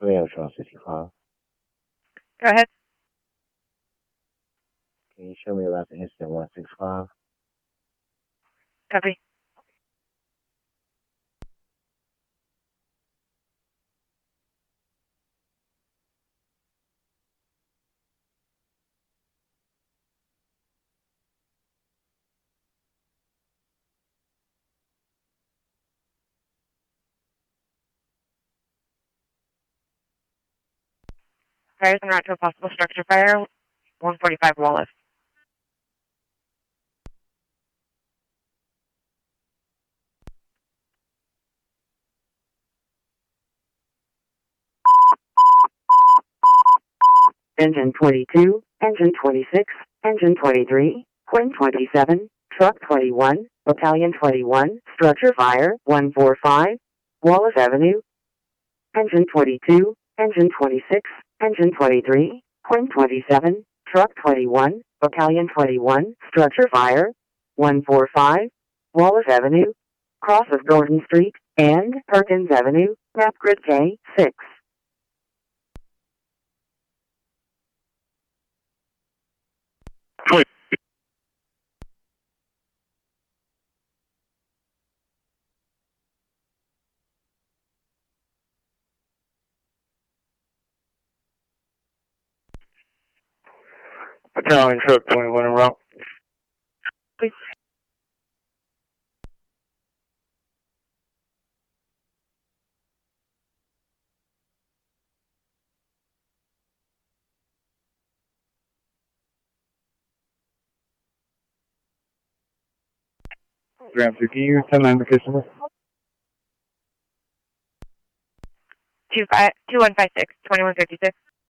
Tomato Trail 65. Go ahead. Can you show me about the incident 165? Copy. Fires en route to a possible structure fire, 145 Wallace. Engine 22, Engine 26, Engine 23, Quinn 27, Truck 21, Battalion 21, Structure Fire 145, Wallace Avenue. Engine 22, Engine 26, Engine 23, Quinn 27, Truck 21, Battalion 21, Structure Fire 145, Wallace Avenue, cross of Gordon Street, and Perkins Avenue, map grid K6. Battalion Truck 21 en route. Please. Gram 2, can you send that location? 2156, 2156.